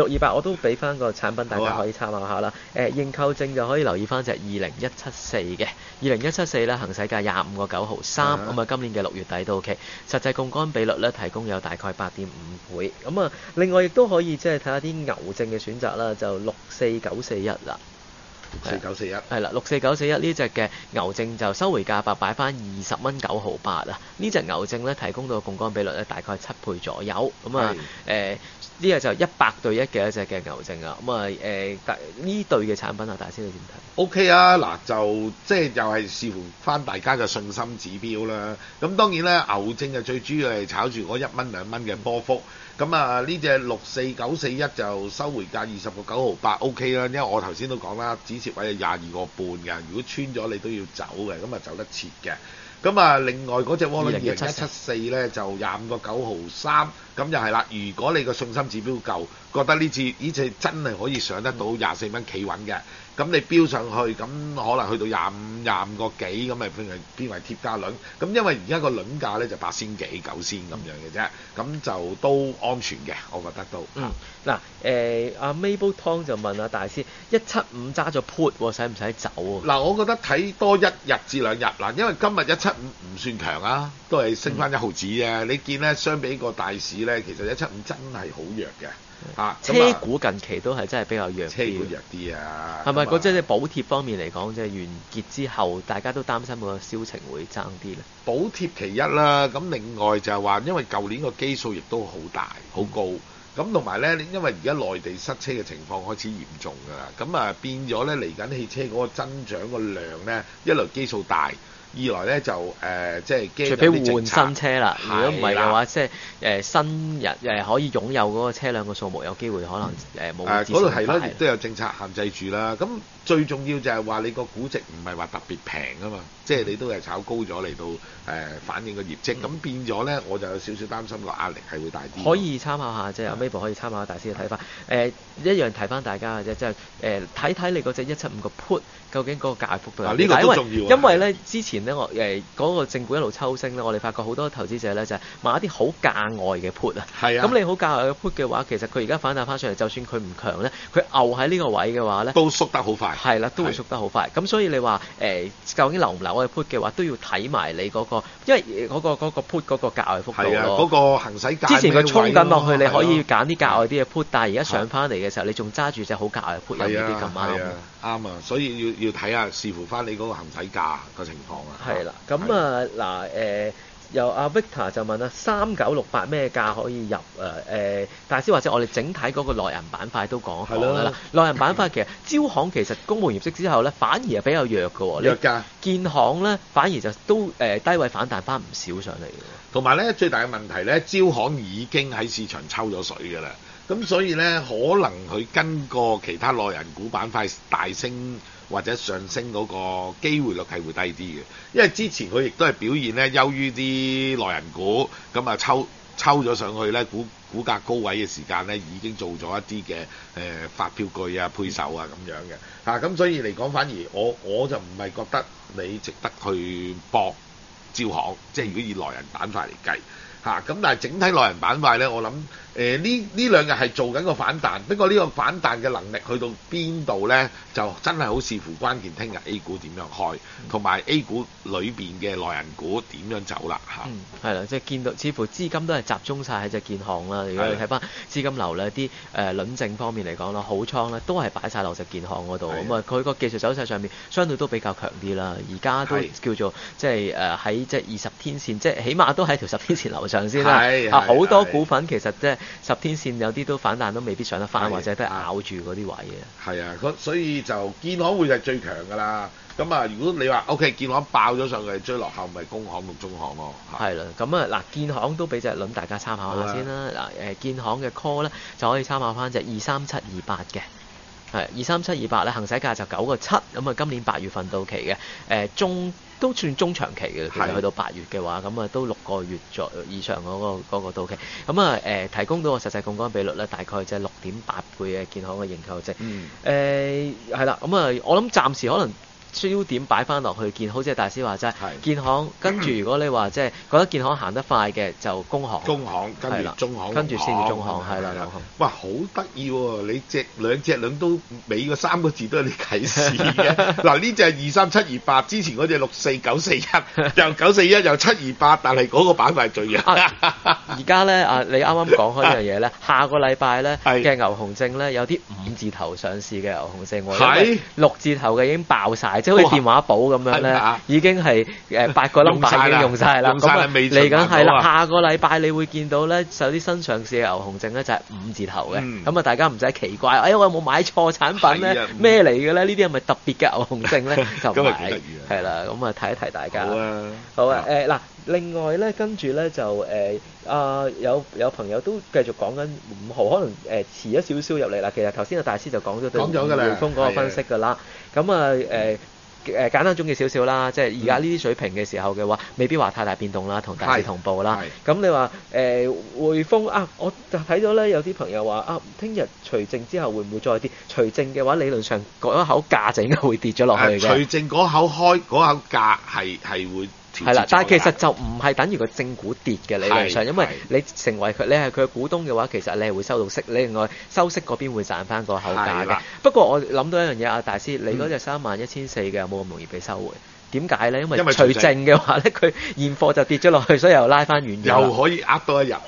都俾翻個產品大家可以參考下啦。認購證就可以留意翻隻20174嘅20174咧，行使價25個9毫3，咁啊今年嘅6月底到期，實際槓桿比率咧提供有大概8.5倍。咁啊，另外亦都可以即係睇下啲牛證嘅選擇啦，就64941啦。 64941 係啦，64941呢隻嘅牛證就收回價擺翻20蚊9毫8啊！呢隻牛證咧提供到槓桿比率咧大概7倍左右，咁啊呢個就100對1嘅一隻嘅牛證啊，咁啊呢對嘅產品啊，大師你點睇 ？OK 啊，嗱就即係又係視乎翻大家嘅信心指標啦。咁當然咧，牛證就最主要係炒住嗰1蚊2蚊嘅波幅。咁啊呢隻64941就收回價20個9毫8 OK 啦，因為我頭先都講啦，止蝕位係22個半嘅，如果穿咗你都要走嘅，咁啊走得切嘅。咁啊另外嗰隻窩輪20174咧就25個9毫3，咁又係啦。如果你個信心指標夠，覺得呢次真係可以上得到24蚊企穩嘅。咁你飆上去，咁可能去到25個幾，咁咪變為貼價輪。咁因為而家個輪價咧就8仙幾9仙咁樣嘅啫，咁就都安全嘅，我覺得都。 嗱阿 Mabel Tong 就問阿大師175揸咗 put 使唔使走啊？ 嗱，我覺得睇多1日至2日嗱，因為今日175唔算強啊，都係升翻1毫子啫。你見咧，相比個大市咧，其實175真係好弱嘅。 車股近期都係真係比較弱啲， 車股弱啲啊， 係咪？嗰即係補貼方面嚟講，即係完結之後，大家都擔心個銷情會爭啲咧。 補貼其一啦，咁另外就係話，因為舊年個基數亦都好大好高，咁同埋咧，因為而家內地塞車嘅情況開始嚴重㗎啦，咁啊變咗咧嚟緊汽車嗰個增長個量咧，一來基數大。二來咧就即係驚，除非換新車啦，如果唔係嘅話，即係新人可以擁有嗰個車輛嘅數目有機會可能冇。 嗰度係啦，亦都有政策限制住啦。咁最重要就係話你個估值唔係話特別平啊嘛，即係你都係炒高咗嚟到反映個業績，咁變咗咧我就有少少擔心個壓力係會大啲。 可以參考下即係阿 Mabel 可以參考下大師嘅睇法。一樣提翻大家嘅啫，即係睇睇你嗰隻175個 put 究竟嗰個價幅度有幾大？ 呢個都重要。 因為咧之前咧我嗰個正股一路抽升咧，我哋發覺好多投資者咧就係買一啲好價外嘅 put 啊。 係啊。 咁你好價外嘅 put 嘅話，其實佢而家反彈翻上嚟，就算佢唔強咧，佢牛喺呢個位嘅話咧， 都縮得好快。 係啦，都會縮得好快。咁所以你話究竟留唔留我嘅 put 嘅話，都要睇埋你嗰個，因為嗰個 put 嗰個價外幅度咯。 係啊，嗰個行使價。 之前佢衝緊落去，你可以揀啲價外啲嘅 put，但係而家上翻嚟嘅時候，你仲揸住隻好價外嘅 put，有啲咁啱。 啱啊，所以要睇下，視乎翻你嗰個行使價個情況啊。 係啦，咁啊嗱由阿 Victor 就問啦，3968咩價可以入？大師或者我哋整體嗰個內銀板塊都講一講啦。內銀板塊其實招行其實公布業績之後咧，反而係比較弱嘅喎。 弱㗎。建行咧反而就都低位反彈翻唔少上嚟嘅。 同埋咧最大嘅問題咧，招行已經喺市場抽咗水㗎啦。咁所以咧，可能佢跟過其他內銀股板塊大升或者上升嗰個機會率係會低啲嘅，因為之前佢亦都係表現咧優於啲內銀股，咁啊抽咗上去咧，股價高位嘅時間咧已經做咗一啲嘅發票據啊、配售啊咁樣嘅咁所以嚟講，反而我就唔係覺得你值得去搏招行，即係如果以內銀板塊嚟計。咁但係整體內銀板塊咧，我諗呢兩日係做緊個反彈，不過呢個反彈嘅能力去到邊度咧，就真係好視乎關鍵聽日 A 股點樣開，同埋 A 股裏邊嘅內銀股點樣走啦係啦，即係見到似乎資金都係集中晒喺隻建行啦。如果你睇翻資金流咧，啲輪證方面嚟講啦，好倉咧都係擺晒落隻建行嗰度。咁啊，佢個技術走勢上面相對都比較強啲啦。而家都叫做即係喺即係20天線，即係起碼都喺條10天線樓上先啦。好多股份其實即係10天線有啲都反彈都未必上得翻，或者都係咬住嗰啲位嘅。 係啊，所以就建行會係最強㗎啦。咁啊，如果你話 OK，建行爆咗上去追落後，咪工行同中行咯。 係啦，咁啊嗱，建行都俾隻輪大家參考下先啦。嗱建行嘅 call 咧就可以參考翻隻23728嘅，係23728咧，行使價就9個7，咁啊今年8月份到期嘅，都算中長期嘅，其實去到8月嘅話，咁啊都6個月以上嗰個到期，咁啊提供到個實際槓桿比率咧，大概就係6.8倍嘅建行嘅認購值。係啦，咁啊我諗暫時可能焦點擺翻落去健，好似大師話齋係建行，跟住如果你話即係覺得建行行得快嘅就工行， 工行跟係啦住中行， 跟住先至中行，係啦， 係農行。 哇，好得意喎！你兩都尾個3個字都有啲啟示嘅。嗱，呢隻係23728，之前嗰隻64941，又941又728，但係嗰個板塊最弱。 而家咧你啱啱講開呢樣嘢咧，下個禮拜咧係嘅牛熊證咧有啲5字頭上市嘅牛熊證喎， 係因為6字頭嘅已經爆晒，即係好似電話簿咁樣咧係咪啊， 已經係8個 number 已經用晒啦。 用晒啦咁啊未嚟緊係啦， 循環到啊下個禮拜你會見到咧有啲新上市嘅牛熊證咧就係5字頭嘅， 嗯咁啊大家唔使奇怪，哎呀我有冇買錯產品咧係啊？ 咩嚟嘅咧？呢啲係咪特別嘅牛熊證咧？就唔今日幾係得意啊， 係啦，咁啊提一提大家。 好啊， 好啊，嗱，另外咧，跟住咧就有朋友都繼續講緊5號，可能遲咗少少入嚟啦。其實頭先阿大師就講咗對講咗㗎啦匯豐嗰個分析㗎啦。咁簡單總結少少啦，即係而家呢啲水平嘅時候嘅話，未必話太大變動啦，同大市同步啦。咁你話匯豐啊，我就睇咗咧，有啲朋友話啊，聽日除淨之後會唔會再跌？除淨嘅話，理論上嗰口價就應該會跌咗落去嘅。 除淨嗰口開嗰口價係會調節咗㗎。 係啦，但係其實就唔係等於個正股跌嘅理論上， 係因為你成為你係佢嘅股東嘅話，其實你係會收到息，另外收息嗰邊會賺翻個口價嘅係啦。 不過我諗到一樣嘢，阿大師，你嗰隻31,400嘅有冇咁容易被收回？點解咧？因為除淨嘅話咧，佢現貨就跌咗落去，所以又拉翻遠咗。 又可以呃多一日。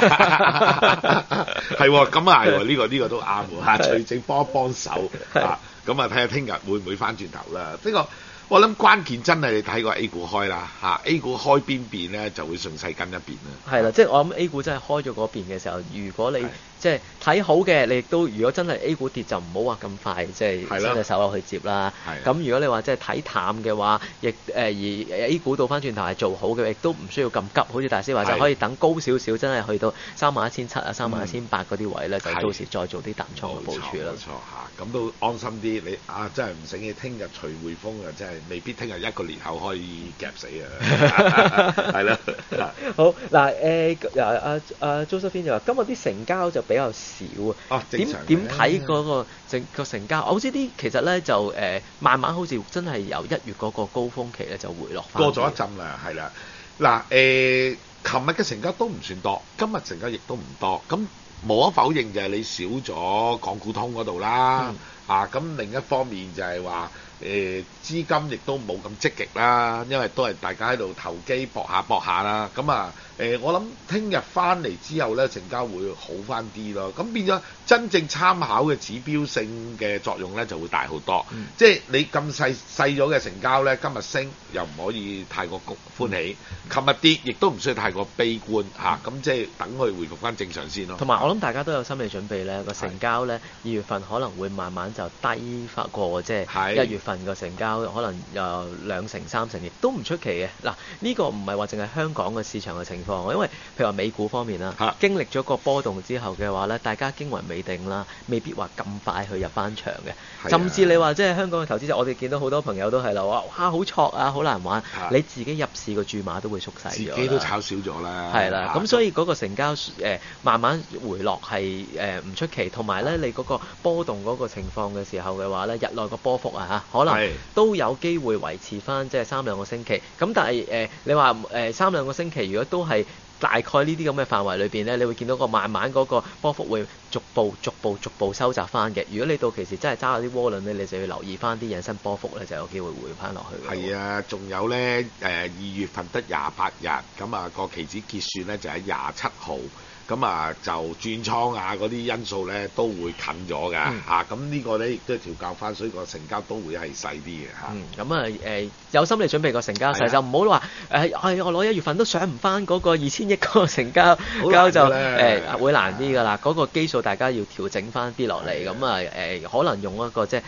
係喎，咁啊係喎，呢個都啱喎嚇，除淨幫手啊，咁啊睇下聽日會唔會翻轉頭啦？呢個我諗關鍵真係你睇個 A 股開啦嚇，A 股開邊咧就會順勢跟一邊啦。 係啦，即係我諗 A 股真係開咗嗰邊嘅時候，如果你即係睇好嘅，你亦都如果真係 A 股跌就唔好話咁快，即係伸隻手落去接啦。咁如果你話即係睇淡嘅話，亦而 A 股倒翻轉頭係做好嘅，亦都唔需要咁急。好似大師話就可以等高少少，真係去到31,700啊、31,800嗰啲位咧，就到時再做啲淡倉嘅部署啦。 冇錯嚇，咁都安心啲。你啊真係唔醒嘅，聽日除匯豐啊，真係未必聽日1個年後可以夾死啊！係啦。 好嗱阿 Josephine 就話今日啲成交就比較少啊。點睇嗰個成交？好似啲其實咧就慢慢好似真係由1月嗰個高峰期咧就回落翻。 過咗一陣啦，係啦。嗱琴日嘅成交都唔算多，今日成交亦都唔多。咁無可否認就係你少咗港股通嗰度啦。咁另一方面就係話資金亦都冇咁積極啦，因為都係大家喺度投機搏下啦。咁啊我諗聽日翻嚟之後咧，成交會好翻啲咯。咁變咗真正參考嘅指標性嘅作用咧就會大好多。即係你咁細咗嘅成交咧，今日升又唔可以太過歡喜，琴日跌亦都唔需要太過悲觀嚇。咁即係等佢回復翻正常先咯。 同埋我諗大家都有心理準備咧，個成交咧2月份可能會慢慢就低翻過，即係1月份個成交可能有2成3成，亦都唔出奇嘅。嗱，呢個唔係話淨係香港嘅市場嘅情況。因為譬如話美股方面啦，經歷咗個波動之後嘅話咧，大家驚魂未定啦，未必話咁快去入翻場嘅。甚至你話即係香港嘅投資者，我哋見到好多朋友都係啦，話哇好挫啊，好難玩。你自己入市個注碼都會縮細咗， 自己都炒少咗啦。 係啦，咁所以嗰個成交慢慢回落係唔出奇，同埋咧你嗰個波動嗰個情況嘅時候嘅話咧，日內個波幅啊可能都有機會維持翻即係3-2個星期。咁但係你話3-2個星期，如果都係大概呢啲咁嘅範圍裏邊咧，你會見到個慢慢嗰個波幅會逐步收窄翻嘅。如果你到期時真係揸嗰啲窩輪咧，你就要留意翻啲引申波幅咧，就有機會回翻落去。 係啊，仲有咧2月份得28日，咁啊個期指結算咧就喺27號。咁啊就轉倉啊嗰啲因素咧都會近咗㗎嚇，咁呢個咧亦都係調校翻，所以個成交都會係細啲嘅嚇。 咁有心理準備個成交細就唔好話我攞1月份都上唔翻嗰個2000億嗰個成交就會難啲㗎啦。嗰個基數大家要調整翻啲落嚟，咁可能用一個即係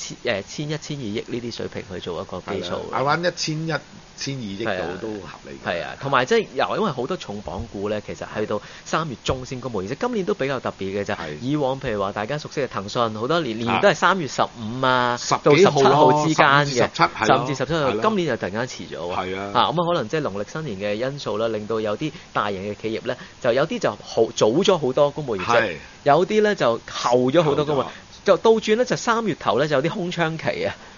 1,200億呢啲水平去做一個基數。 啱啱1,200億度都合理嘅。 係啊，同埋即係因為好多重磅股咧，其實去到3月中先公佈，而且今年都比較特別嘅就係以往譬如話大家熟悉嘅騰訊，好多年都係3月15啊到17號之間嘅，甚至17號，今年就突然間遲咗喎。 係啊， 咁可能即係農曆新年嘅因素啦，令到有啲大型嘅企業咧，就有啲就早咗好多公佈業績，有啲咧就後咗好多公佈，就倒轉咧就3月頭咧就有啲空窗期啊。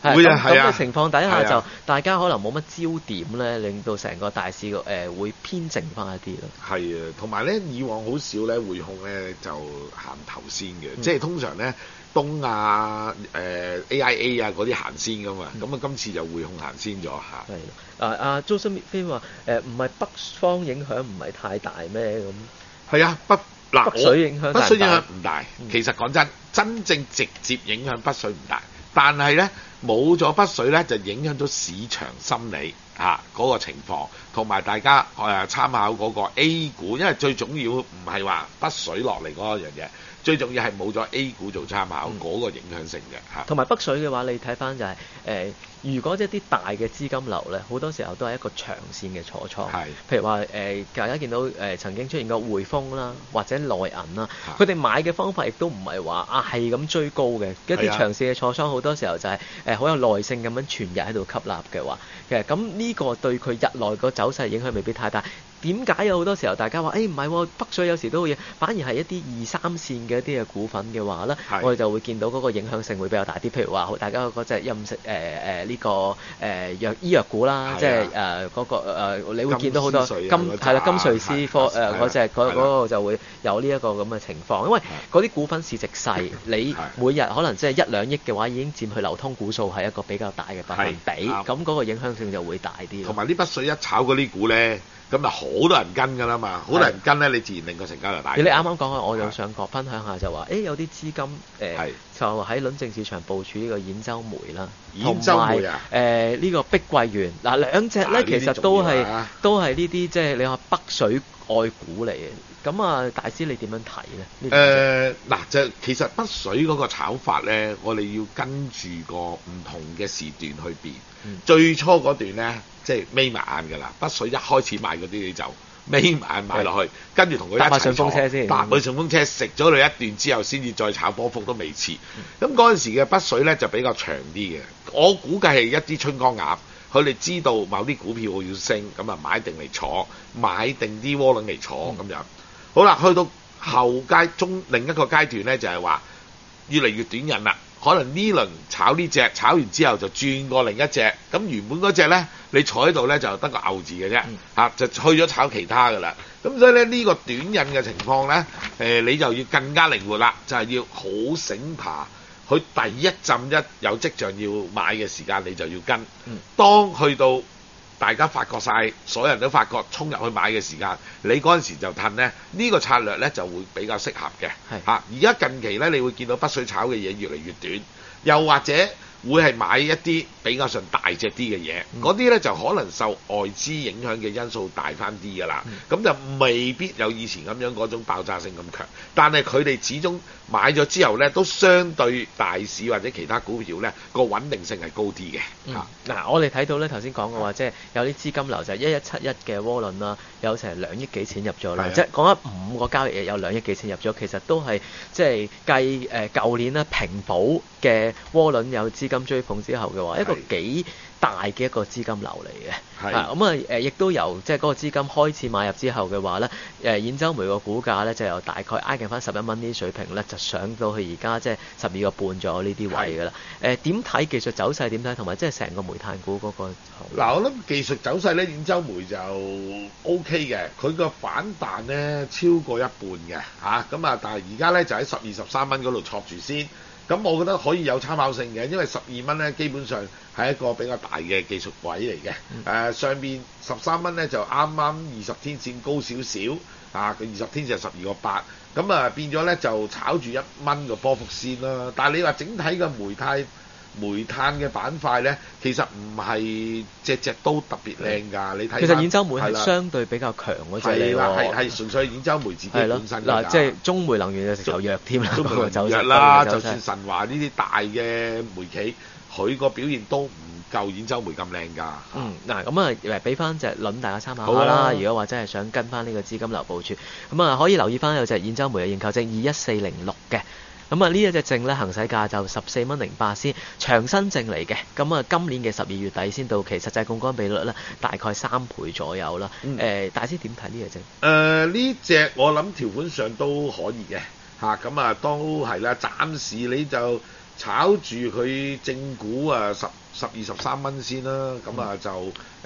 會啊， 咁嘅情況底下就係啊大家可能冇乜焦點咧，令到成個大市會偏靜翻一啲咯。 係啊，同埋咧以往好少咧匯控咧就行頭先嘅，即係通常咧東亞AIA 啊嗰啲行先噶嘛，咁啊今次就匯控行先咗嚇。 係阿 Joseph Fin 話唔係北方影響唔係太大咩咁？ 係啊， 北水影響大唔大？ 北水影響唔大。其實講真正直接影響北水唔大，但係咧冇咗北水咧就影響咗市場心理嗰個情況，同埋大家參考嗰個 A 股，因為最重要唔係話北水落嚟嗰樣嘢。最重要係冇咗 A 股做參考嗰個影響性嘅嚇。 同埋北水嘅話，你睇翻就係如果一啲大嘅資金流咧，好多時候都係一個長線嘅坐倉。 係。 譬如話大家見到曾經出現過匯豐啦，或者內銀啦，佢哋買嘅方法亦都唔係話係咁追高嘅，一啲長線嘅坐倉好多時候就係好有耐性咁樣全日喺度吸納嘅話，其實咁呢個對佢日內個走勢影響未必太大。點解有好多時候大家話唔係喎，北水有時都會，反而係一啲2、3線嘅一啲嘅股份嘅話咧，我哋就會見到嗰個影響性會比較大啲。譬如話大家嗰隻飲食呢個醫藥股啦，即係嗰個你會見到好多金瑞斯科嗰隻嗰個就會有呢一個咁嘅情況，因為嗰啲股份市值細，你每日可能即係1、2億嘅話，已經佔佢流通股數係一個比較大嘅百分比，咁嗰個影響性就會大啲。 同埋啲北水一炒嗰啲股咧，咁啊好多人跟㗎啦嘛，好多人跟咧，你自然令個成交就大。 你啱啱講嘅，我就想分享下就話，有啲資金就喺輪證市場部署呢個兗州煤啦， 兗州煤啊， 呢個碧桂園嗱兩隻咧，其實都係呢啲即係你話北水愛股嚟嘅。咁啊，大師你點樣睇咧？ 就其實北水嗰個炒法咧，我哋要跟住個唔同嘅時段去變。最初嗰段咧，即係眯埋眼㗎啦。北水一開始買嗰啲你就眯埋眼買落去，跟住同佢一齊坐，搭順風車先，搭佢順風車食咗佢一段之後，先至再炒波幅都未遲。咁嗰陣時嘅北水咧就比較長啲嘅，我估計係一啲春江鴨。佢哋知道某啲股票我要升，咁啊買定嚟坐，買定啲窩輪嚟坐咁樣。好啦，去到後階中另一個階段咧，就係話越嚟越短癮啦。可能呢輪炒呢隻，炒完之後就轉過另一隻。咁原本嗰隻咧，你坐喺度咧就得個牛字嘅啫，就去咗炒其他㗎啦。咁所以咧呢個短癮嘅情況咧，你就要更加靈活啦，就係要好醒爬。佢第一陣一有跡象要買嘅時間，你就要跟。當去到大家發覺晒，所有人都發覺衝入去買嘅時間，你嗰陣時就褪咧，呢個策略咧就會比較適合嘅。而家近期咧，你會見到北水炒嘅嘢越嚟越短，又或者會係買一啲比較上大隻啲嘅嘢，嗰啲咧就可能受外資影響嘅因素大翻啲㗎啦。咁就未必有以前咁樣嗰種爆炸性咁強，但係佢哋始終買咗之後咧，都相對大市或者其他股票咧個穩定性係高啲嘅。 嗱，我哋睇到咧頭先講嘅話，即係有啲資金流就係1171嘅窩輪啦，有成2億幾錢入咗啦，即係講緊5個交易日有2億幾錢入咗，其實都係即係計舊年咧平保嘅窩輪有資金追捧之後嘅話，一個幾大嘅一個資金流嚟嘅。咁亦都由即係嗰個資金開始買入之後嘅話咧，兗州煤個股價咧就由大概挨近翻11蚊呢啲水平咧，就上到去而家即係12個半咗呢啲位㗎啦。點睇技術走勢？點睇同埋即係成個煤炭股嗰個？ 嗱，我諗技術走勢咧，兗州煤就 OK 嘅，佢個反彈咧超過一半嘅咁啊，但係而家咧就喺12、13蚊嗰度戳住先。咁我覺得可以有參考性嘅，因為12蚊咧基本上係一個比較大嘅技術位嚟嘅。上邊13蚊咧就啱啱20天線高少少佢20天線係12個8，咁啊變咗咧就炒住1蚊個波幅先啦。但係你話整體嘅煤炭嘅板塊咧，其實唔係隻都特別靚㗎。你睇其實兗州煤係相對比較強嗰隻嚟喎， 係純粹兗州煤自己本身㗎。 即係中煤能源就直頭弱添啦， 中煤弱啦，就算神華呢啲大嘅煤企，佢個表現都唔夠兗州煤咁靚㗎。 嗱咁啊，俾翻隻輪大家參考下啦。如果話真係想跟翻呢個資金流部署，咁啊可以留意翻有隻兗州煤嘅認購證21406嘅。咁啊呢一隻證咧行使價就14蚊08仙，長新證嚟嘅。咁啊今年嘅12月底先到期，實際槓桿比率咧大概3倍左右啦。大師點睇呢隻證？ 呢隻我諗條款上都可以嘅咁啊都係啦。暫時你就炒住佢正股啊12、13蚊先啦，咁啊就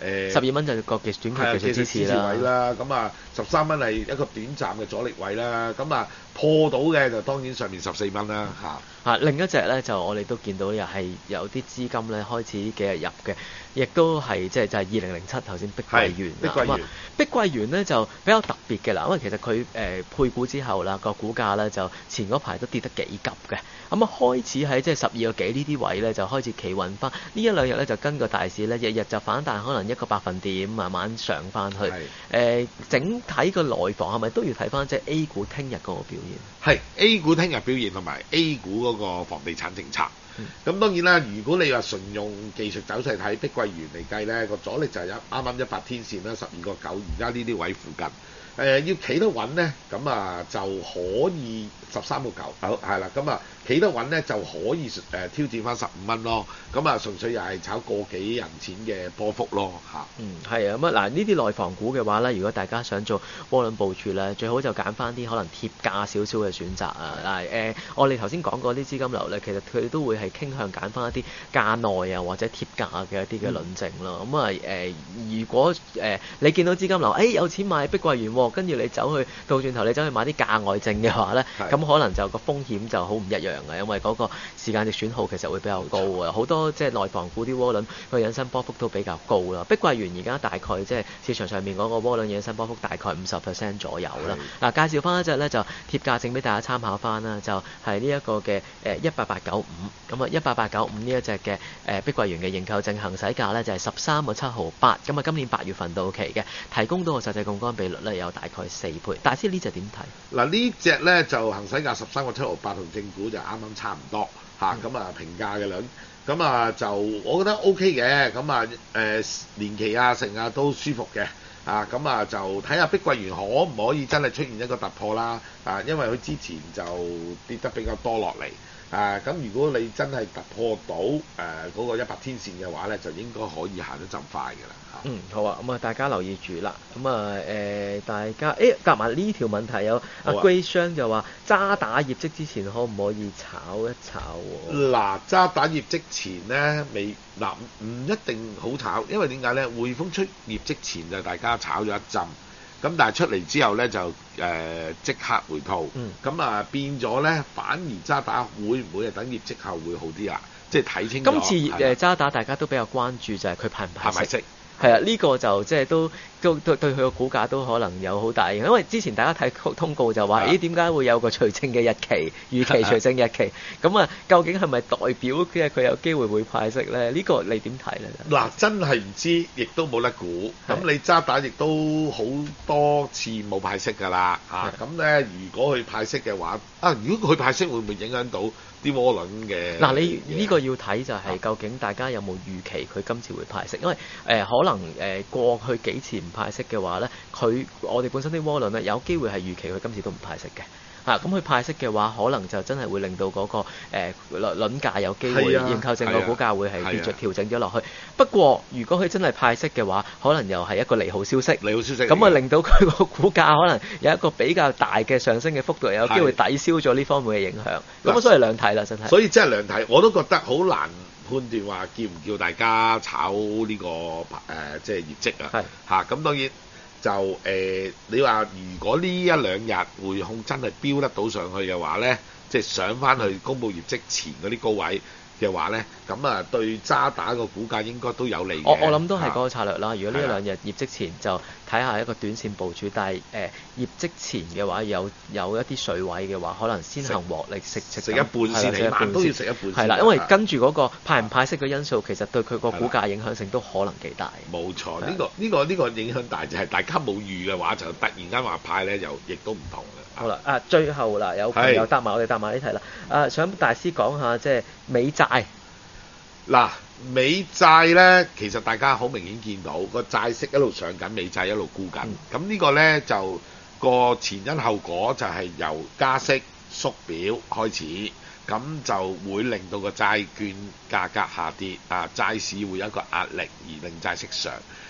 12蚊就個短期技術支持位啦，咁啊13蚊係一個短暫嘅阻力位啦，咁啊破到嘅就當然上面14蚊啦嚇。 另一隻咧就我哋都見到又係有啲資金咧開始呢幾日入嘅，亦都係就係2007頭先碧桂園啦。碧桂園咧就比較特別嘅啦，因為其實佢配股之後啦，個股價咧就前嗰排都跌得幾急嘅，咁啊開始喺即係12個幾呢啲位咧就開始企穩翻，呢一兩日咧就跟個大市咧日日就反彈可能1個百分點慢慢上翻去。整體個內房係咪都要睇翻即係 A 股聽日嗰個表現？ 係 A 股聽日表現同埋 A 股嗰個房地產政策。咁當然啦，如果你話純用技術走勢睇碧桂園嚟計咧，個阻力就係啱啱100天線啦，12個9，而家呢啲位附近。要企得穩咧，咁啊就可以13個9，好係啦，咁啊企得穩咧就可以挑戰翻15蚊咯，咁啊純粹又係炒個幾銀錢嘅波幅咯嚇。 係啊，咁啊嗱呢啲內房股嘅話咧，如果大家想做窩輪部署咧，最好就揀翻啲可能貼價少少嘅選擇啊。我哋頭先講過啲資金流咧，其實佢哋都會係傾向揀翻一啲價內啊或者貼價嘅一啲嘅輪證咯。咁啊如果你見到資金流，有錢買碧桂園喎，跟住你走去倒轉頭，你走去買啲價外證嘅話咧，咁可能就個風險就好唔一樣嘅，因為嗰個時間值損耗其實會比較高嘅。好多即係內房股啲窩輪個引伸波幅都比較高啦。碧桂園而家大概即係市場上面嗰個窩輪引伸波幅大概50% 左右啦。嗱，介紹翻一隻咧就貼價證俾大家參考翻啦，就係呢一個嘅18895，咁啊18895呢一隻嘅碧桂園嘅認購證行使價咧就係13個7毫8，咁啊今年8月份到期嘅，提供到個實際槓桿比率咧有大概4倍。大師呢隻點睇？ 嗱呢隻咧就行使價13個7毫8，同正股就啱啱差唔多嚇，咁啊平價嘅輪，咁啊就我覺得 OK 嘅，咁啊年期啊成啊都舒服嘅。咁啊就睇下碧桂園可唔可以真係出現一個突破啦，因為佢之前就跌得比較多落嚟，咁如果你真係突破到嗰個100天線嘅話咧，就應該可以行得咁快嘅啦。 好啊，咁啊大家留意住啦，咁啊大家答埋呢條問題有阿 Grace 商就話渣打業績之前可唔可以炒一炒喎？ 嗱，渣打業績前咧唔一定好炒，因為點解咧？匯豐出業績前就大家炒咗一陣，咁但係出嚟之後咧就即刻回吐，咁變咗咧反而渣打會唔會係等業績後會好啲啊？即係睇清楚。 今次渣打大家都比較關注就係佢派唔派息。 係啊，呢個就即係都對佢個股價都可能有好大影響，因為之前大家睇通告就話，點解會有個除證嘅日期，預期除證日期？咁啊，究竟係咪代表即係佢有機會會派息咧？呢個你點睇咧？ 嗱，真係唔知，亦都冇得估。咁你渣打亦都好多次冇派息㗎啦，咁咧如果佢派息嘅話，如果佢派息會唔會影響到啲窩輪嘅？ 嗱，你呢個要睇就係究竟大家有冇預期佢今次會派息，因為可能過去幾次唔派息嘅話咧，我哋本身啲窩輪咧有機會係預期佢今次都唔派息嘅。咁佢派息嘅話，可能就真係會令到嗰個輪價有機會認購證個股價會係調整咗落去。不過如果佢真係派息嘅話，可能又係一個利好消息。咁啊，令到佢個股價可能有一個比較大嘅上升嘅幅度，有機會抵消咗呢方面嘅影響。咁所以兩睇啦，真係。 所以真係兩睇，我都覺得好難判斷話叫唔叫大家炒呢個即係業績啊。咁當然。就你話如果呢一兩日匯控真係飆得到上去嘅話咧，即係上翻去公佈業績前嗰啲高位嘅話咧，咁啊對渣打個股價應該都有利嘅。 我諗都係嗰個策略啦。如果呢一兩日業績前就睇下一個短線部署，但係業績前嘅話有一啲水位嘅話，可能先行獲利食一半先，起碼都要食一半先。 係啦，因為跟住嗰個派唔派息嘅因素，其實對佢個股價影響性都可能幾大。 冇錯，呢個影響大就係大家冇預嘅話，就突然間話派咧，又亦都唔同嘅。 好啦，最後啦，有朋友答埋我哋答埋呢題啦。想大師講下即係美債。 嗱，美債咧，其實大家好明顯見到個債息一路上緊，美債一路沽緊。咁呢個咧就個前因後果就係由加息縮表開始，咁就會令到個債券價格下跌，債市會有一個壓力而令債息上。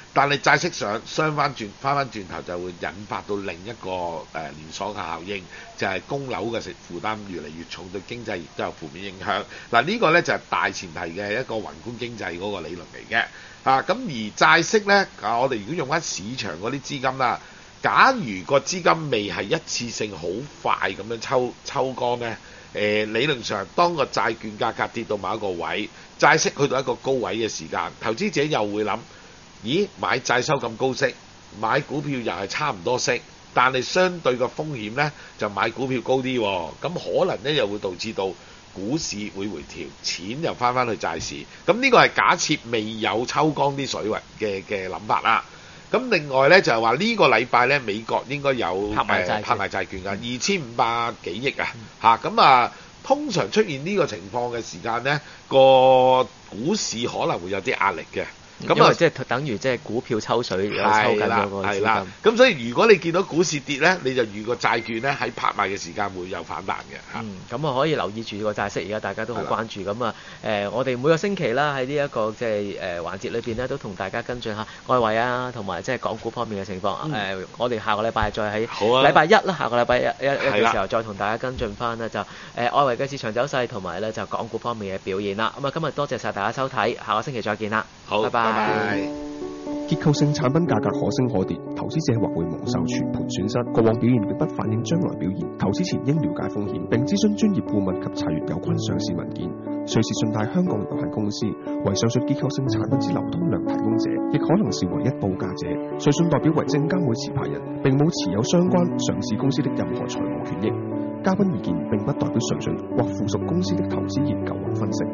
但係債息上翻翻轉頭就會引發到另一個連鎖嘅效應，就係供樓嘅負擔越嚟越重，對經濟亦都有負面影響。嗱，呢個呢就係大前提嘅一個宏觀經濟嗰個理論嚟嘅。咁而債息呢，我哋如果用翻市場嗰啲資金啦，假如個資金未係一次性好快咁樣抽乾呢，理論上當個債券價格跌到某一個位，債息去到一個高位嘅時間，投資者又會諗：咦，買債收咁高息，買股票又係差唔多息，但係相對嘅風險呢，就買股票高啲喎，咁可能呢又會導致到股市會回調，錢又翻去債市。咁呢個係假設未有抽乾啲水位嘅諗法啦。咁另外呢，就係話呢個禮拜呢，美國應該有拍賣債券㗎，2500幾億啊咁啊，通常出現呢個情況嘅時間呢，個股市可能會有啲壓力嘅。咁啊， 即係等於即係股票抽水，有抽緊嗰個資金。係啦， 咁所以如果你見到股市跌咧，你就預個債券咧喺拍賣嘅時間會有反彈嘅。 咁啊可以留意住個債息，而家大家都好關注。咁啊我哋每個星期啦喺呢一個即係環節裏邊咧，都同大家跟進下外圍啊，同埋即係港股方面嘅情況。我哋下個禮拜再喺禮拜一啦，下個禮拜一嘅時候再同大家跟進翻咧，就外圍嘅市場走勢同埋咧就港股方面嘅表現啦。咁啊今日多謝晒大家收睇，下個星期再見啦。 好， 拜拜。 結構性產品價格可升可跌，投資者或會蒙受全盤損失。過往表現並不反映將來表現，投資前應了解風險，並諮詢專業顧問及查閱有關上市文件。瑞士信貸香港有限公司為上述結構性產品之流通量提供者，亦可能是唯一報價者。瑞信代表為證監會持牌人，並冇持有相關上市公司的任何財務權益。嘉賓意見並不代表瑞信或附屬公司的投資研究或分析。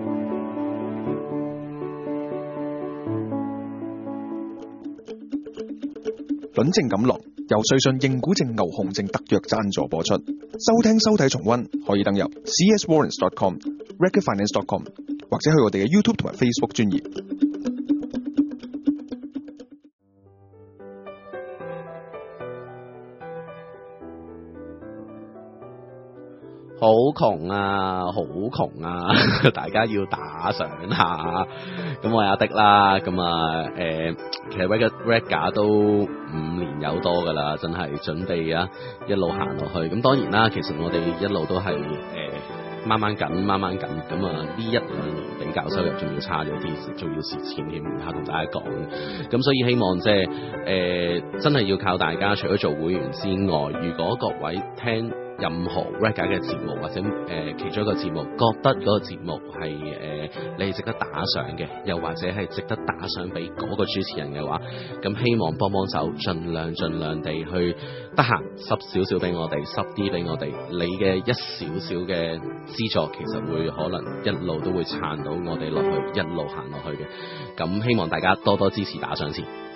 論證錦囊由瑞信認股證牛熊證特約贊助播出，收聽收睇重溫可以登入 cswarrants.com、recordfinance.com 或者去我哋嘅 YouTube 同埋 Facebook 專頁。 好窮啊，好窮啊！大家要打賞下。咁我係阿迪啦，咁其實 Rega 都5年有多噶啦，真係準備啊一路行落去。咁當然啦，其實我哋一路都係掹緊，咁啊呢1-2年比較收入仲要差咗啲，仲要蝕錢添，唔怕同大家講。咁所以希望即係真係要靠大家，除咗做會員之外，如果各位聽任何 Rega 嘅節目或者其中一個節目，覺得嗰個節目係你值得打賞嘅，又或者係值得打賞俾嗰個主持人嘅話，咁希望幫手，盡量地去得閒濕少少俾我哋，濕啲俾我哋，你嘅一少少嘅資助，其實會可能一路都會撐到我哋落去，一路行落去嘅。咁希望大家多多支持打賞先。